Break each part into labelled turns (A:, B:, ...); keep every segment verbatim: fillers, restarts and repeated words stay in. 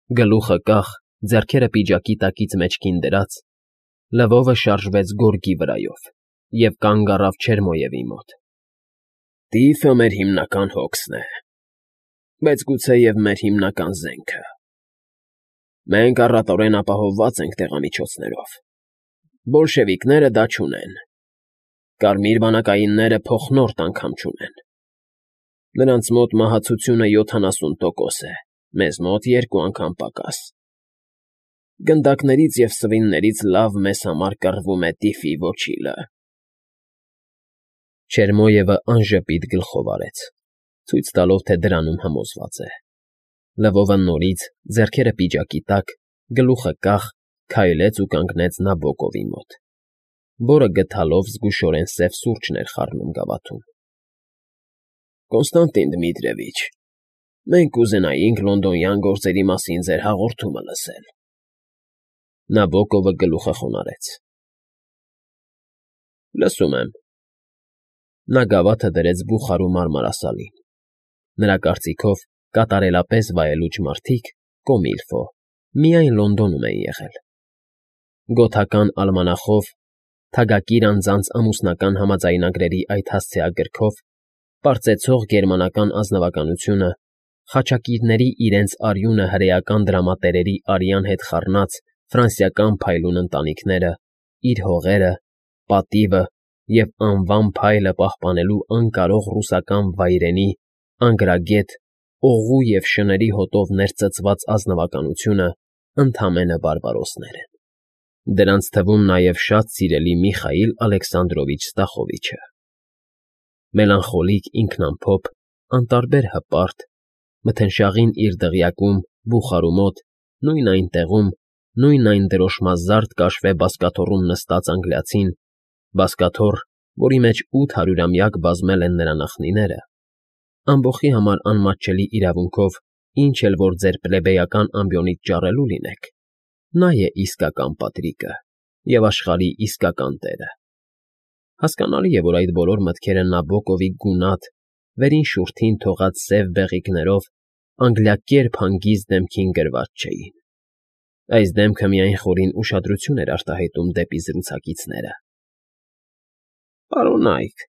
A: Գլուխը կախ, ձեռքերը պիջակի տակից մեջքին դրած, Լվովը շարժվեց գորգի վրայով և կանգ առավ Չերմոյևի մոտ։ Տիֆը մեր հիմնական հոգսն է, բայց գուցեև մեր հիմնական զենքը։ Մենք առատորեն ապահովված ենք տեղամիջոցներով, բոլշևիկները դա չունեն, կարմիր բանակայինները փոխնորդ անգամ չունեն։ Նրանց մոտ մահացությունը յոթանասուն տոկոս է, մեզ մոտ երկու անգամ պակաս։ Գնդակներից և սվիններից լավ մեզ համար կռվում է տիֆի ոչիլը։ Չերմոյևը անժպիտ գլխով արեց, ցույց տալով, թե դրանում համոզված է։ Լվովը նորից, ձեռքերը պիջակի տակ, գլուխը կախ, քայլեց ու կանգնեց Նաբոկովի մոտ, որը գդալով զգուշորեն սև սուրճն էր խառնում գավաթում։ Կոնստանտին Դմիտրիևիչ, մենք կուզենայինք լոնդոնյան գործերի մասին ձեր հաղորդումը լսել։ Նաբոկովը գլուխը խոնարհեց։ Լսում եմ։ Նա գավաթը դրեց բուխարու մարմարասալին։ Նրա կարծիքով կատարելապես վայելուչ մարդիկ, կոմիլֆո, միայն Լոնդոնում էին եղել։ Գոթական ալմանախով, թագակիր անձանց ամուսնական համաձայնագրերի այդ հասցեագրքով պարծեցող գերմանական ազնվականությունը, խաչակիրների իրենց արյունը հրեական դրամատերերի արյան հետ խառնած ֆրանսիական փայլուն ընտանիքները, իր հողերը, պատիվը և անվան փայլը պահպանելու անկարող ռուսական վայրենի, անգրագետ, օղու և շների հոտով ներծծված ազնվականությունը ընդամենը բարբարոսներ են, դրանց թվում նաև շատ սիրելի Միխայիլ Ալեքսանդրովիչ Ստախովիչը։ Մելանխոլիկ ինքնամփոփ, անտարբեր հպարտ, մթնշաղին իր դղյակում, բուխարու մոտ, նույն այն տեղում, նույն այն դրոշմազարդ կաշվե բազկաթոռում նստած անգլիացին, բազկաթոռ, որի մեջ ութ հարյուրամյակ բազմել են նրա նախնիները, ամբոխի համար անմատչելի իրավունքով, ինչ էլ որ ձեր պլեբեյական ամբիոնից ճառելու լինեք, նա է իսկական պատրիկը և աշխարհի իսկական տերը։ Հասկանալի է, որ այդ բոլոր մտքերը Նաբոկովի գունատ, վերին շուրթին թողած սև բեղիկներով անգլիակերպ հանգիստ դեմքին գրված չէին։ Այս դեմքը միայն խորին ուշադրություն էր արտահայտում դեպի զրուցակիցները։ Պարոնա՛յք,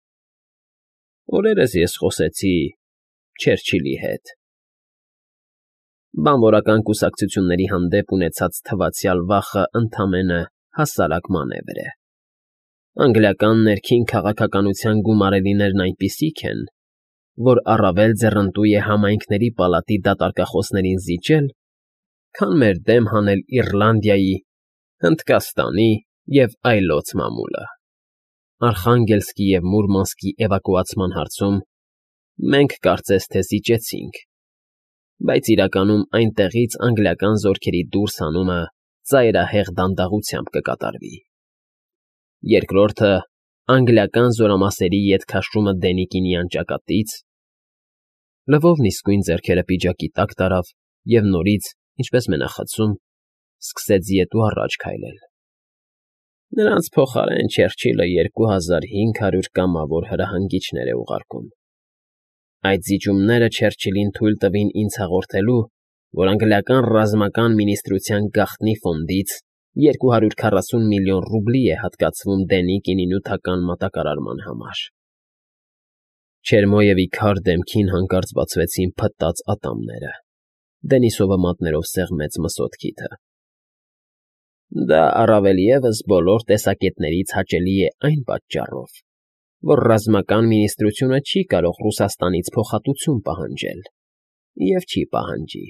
A: օրերս ես խոսեցի Չերչիլի հետ։ Բանվորական կուսակցությունների հանդեպ ունեցած թվացյալ վախը ընդամենը հասարակ մանևր է։ Անգլիական ներքին քաղաքականության գումարելիներն այնպիսիք են, որ առավել ձեռնտու է համայնքների պալատի դատարկախոսներին զիջել, քան մեր դեմ հանել Իռլանդիայի, Հնդկաստանի և այլոց մամուլը։ Արխանգելսկի և Մուրմանսկի էվակուացման հարցում մենք կարծես թե զիջեցինք, բայց իրականում այնտեղից անգլիական զորքերի դուրս հանումը ծայրահեղ դանդաղությամբ կկատարվի։ Երկրորդը, անգլիական զորամասերի ետ քաշումը Դենիկինյան ճակատից։ Լվովն իսկույն ձեռքերը պիջակի տակ տարավ և նորից, ինչպես մենախցում, սկսեց ետ ու առաջ քայլել։ Նրանց փոխարեն Չերչիլը երկու հազար հինգ հարյուր կամավոր հրահանգիչներ է ուղարկում։ Այդ զիջումները Չերչիլին թույլ տվին ինձ հաղորդելու, որ անգլիական ռազմական մինիստրության գաղտնի ֆոնդից երկու հարյուր քառասուն միլիոն ռուբլի է հատկացվում Դենիկինի նյութական մատակարարման համար։ Չերմոյևի քար դեմքին հանկարծ բացվեցին փտած ատամները, Դենիսովը մատներով սեղմեց մսոթքիթը։ Դա առավել ևս բոլոր տեսակետներից հաճելի է այն պատճառով, որ ռազմական մինիստրությունը չի կարող Ռուսաստանից փոխհատուցում պահանջել և չի պահանջի։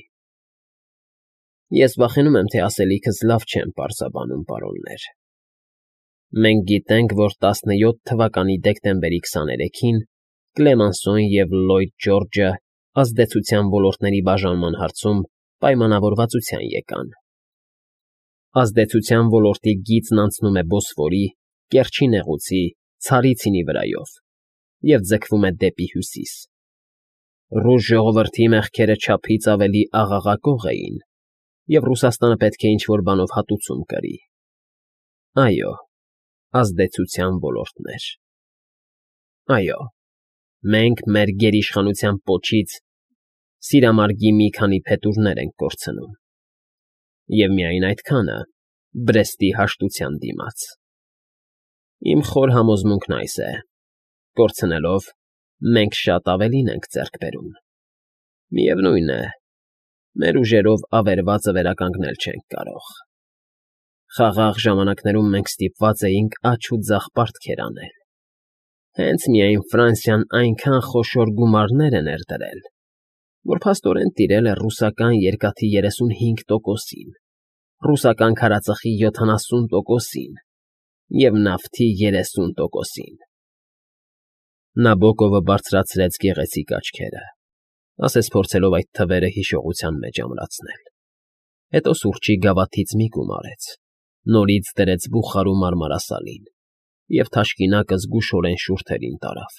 A: Ես վախենում եմ, թե ասելիքս լավ չեմ պարզաբանում, պարոններ։ Մենք գիտենք, որ տասնյոթ թվականի դեկտեմբերի քսաներեքին Կլեմանսոն և Լլոյդ Ջորջը ազդեցության ոլորտների բաժանման հարցում պայմանավորվածության եկան։ Ազդեցության ոլորտի գիծն անցնում է Բոսֆորի, Կերչի նեղուցի, Ցարիցինի վրայով և ձգվում է դեպի հյուսիս։ Ռուս ժողովրդի մեղքերը չափից ավելի աղաղակող էին, և Ռուսաստանը պետք է ինչ֊որ բանով հատուցում կրի։ Այո, ազդեցության ոլորտներ։ Այո, մենք մեր գերիշխանության պոչից Սիրամարգի մի քանի փետուրներ ենք կորցնում։ Եվ միայն այդքանը Բրեստի հաշտության դիմաց։ Իմ խոր համոզմունքն այս է. կորցնելով, մենք շատ ավելին ենք ձեռք բերում։ Միևնույն է, մեր ուժերով ավերվածը վերականգնել չենք կարող։ Խաղաղ ժամանակներում մենք ստիպված էինք աջ ու ձախ պարտքեր անել։ Հենց միայն Ֆրանսիան այնքան խոշոր գումարներ է ներդրել, որ փաստորեն տիրել է ռուսական երկաթի երեսունհինգ տոկոսին, ռուսական քարածխի յոթանասուն տոկոսին և նավթի երեսուն տոկոսին։ Նաբոկովը բարձրացրեց գեղեցիկ աչքերը, ասես փորձելով այդ թվերը հիշողության մեջ ամրացնել։ Հետո սուրճի գավաթից մի կում արեց, նորից դրեց բուխարու մարմարասալին և թաշկինակը զգուշորեն շուրթերին տարավ։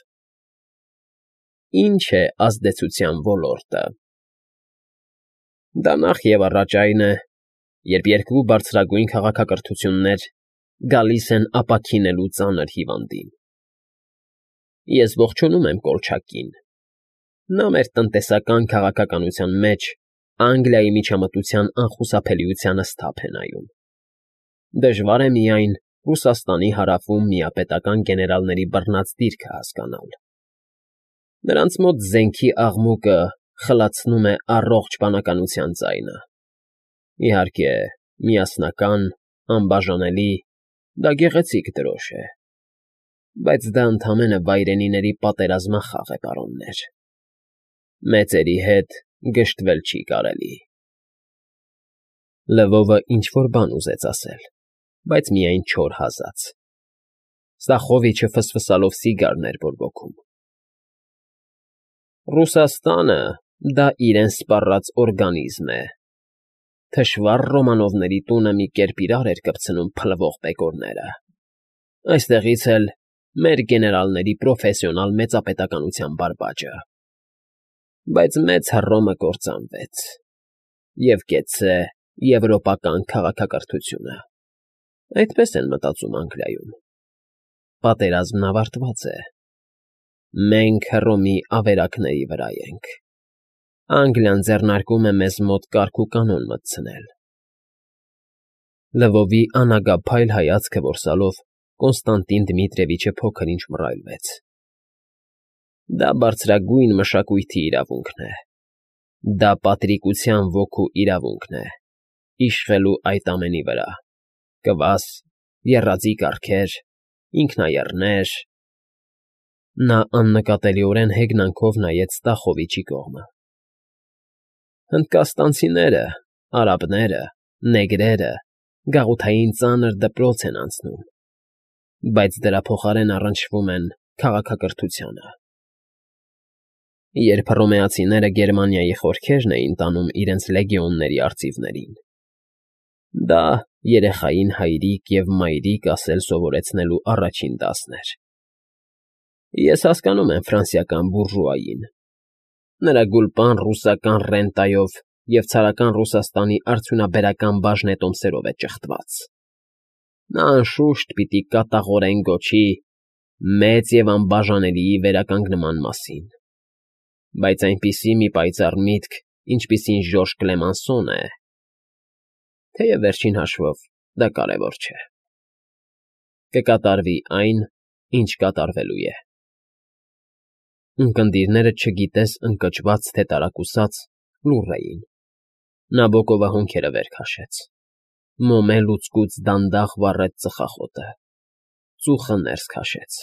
A: Ինչ է ազդեցության ոլորտը։ Դա նախևառաջ այն է, երբ երկու բարձրագույն քաղաքակրթություններ գալիս են ապաքինելու ծանր հիվանդին։ Ես ողջունում եմ Կոլչակին։ Նա մեր տնտեսական քաղաքականության մեջ Անգլիայի միջամտության անխուսափելիությանը սթափ է նայում։ Դժվար է միայն Ռուսաստանի հարավում միապետական գեներալների բռնած դիրքը հասկանալ։ Նրանց մոտ զենքի աղմուկը խլացնում է առողջ բանականության ձայնը։ Իհարկե, միասնական, անբաժանելի, դա գեղեցիկ դրոշ է, բայց դա ընդամենը վայրենիների պատերազմախաղ է, պարոններ։ Մեծերի հետ գժտվել չի կարելի։ Լվովը ինչ֊որ բան ուզեց ասել, բայց միայն չոր հազաց։ Ստախովիչը ֆսֆսալով սիգարն էր բորբոքում։ Ռուսաստանը դա իրեն սպառած օրգանիզմ է։ Թշվառ Ռոմանովների տունը մի կերպ իրար էր կպցնում փլվող բեկորները։ Այստեղից էլ մեր գեներալների պրոֆեսիոնալ մեծապետականության բարբաջը։ Բայց մեծ Հռոմը կործանվեց, և կեցցե եվրոպական քաղաքակրթությունը։ Այդպես են մտածում Անգլիայում։ Պատերազմն ավարտված է։ Մենք Հռոմի ավերակների վրա ենք։ Անգլիան ձեռնարկում է մեզ մոտ կարգ ու կանոն մտցնել։ Լվովի անագափայլ հայացքը որսալով Կոնստանտին Դմիտրիևիչը փոքր-ինչ մռայլվեց։ Դա բարձրագույն մշակույթի իրավունքն է։ Դա պատրիկության ոգու իրավունքն է՝ իշխելու այդ ամենի վրա՝ կվաս, եռաձի կառքեր, ինքնաեռներ… Նա աննկատելիորեն հեգնանքով նայեց Ստախովիչի կողմը։ Հնդկաստանցիները, արաբները, նեգրերը գաղութային ծանր դպրոց են անցնում, բայց դրա փոխարեն առնչվում են քաղաքակրթությանը։ Երբ հռոմեացիները Գերմանիայի խորքերն էին տանում իրենց լեգիոնների արծիվներին, դա երեխային հայրիկ և մայրիկ ասել սովորեցնելու առաջին դասն էր։ Ես հասկանում եմ ֆրանսիական բուրժուային։ Նրա գուլպան ռուսական ռենտայով և ցարական Ռուսաստանի արդյունաբերական բաժնետոմսերով է ճխտված։ Նա անշուշտ պիտի կատաղորեն գոչի մեծ և անբաժանելիի վերականգնման մասին։ Բայց այնպիսի մի պայծառ միտք, ինչպիսին Ժորժ Կլեմանսոն է… Թեև վերջին հաշվով դա կարևոր չէ։ Կկատարվի այն, ինչ կատարվելու է։ Ունկնդիրները չգիտես ընկճված թե տարակուսած լուռ էին։ Նաբոկովը հոնքերը վեր քաշեց։ Մոմե լուցկուց դանդաղ վառեց ծխախոտը։ Ծուխը ներս քաշեց։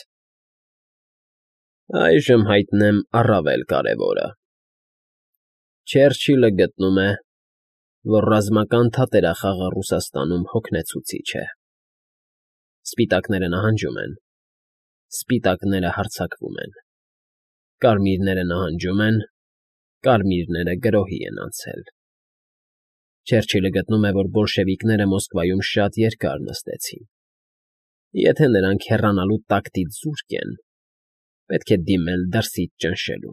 A: Այժմ հայտնեմ առավել կարևորը։ Չերչիլը գտնում է, որ ռազմական թատերախաղը Ռուսաստանում հոգնեցուցիչ է։ Սպիտակները նահանջում են, սպիտակները հարձակվում են։ Կարմիրները նահանջում են, կարմիրները գրոհի են անցել։ Չերչիլը գտնում է, որ բոլշևիկները Մոսկվայում շատ երկար նստեցին։ Եթե նրանք հեռանալու տակտից զուրկ են, պետք է դիմել դրսից ճնշելուն։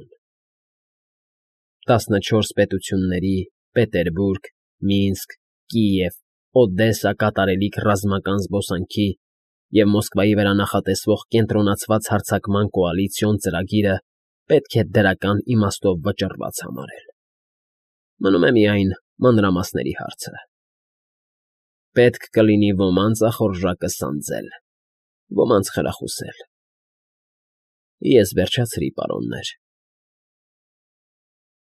A: Տասնչորս պետությունների՝ Պետերբուրգ, Մինսկ, Կիև, Օդեսա կատարելիք ռազմական զբոսանքի և Մոսկվայի վրա նախատեսվող կենտրոնացված հարձակման կոալիցիոն ծրագիրը պետք է դրական իմաստով վճռված համարել։ Մնում է միայն մանրամասների հարցը. պետք կլինի ոմանց ախորժակը սանձել, ոմանց խրախուսել։ Ես վերջացրի, պարոններ։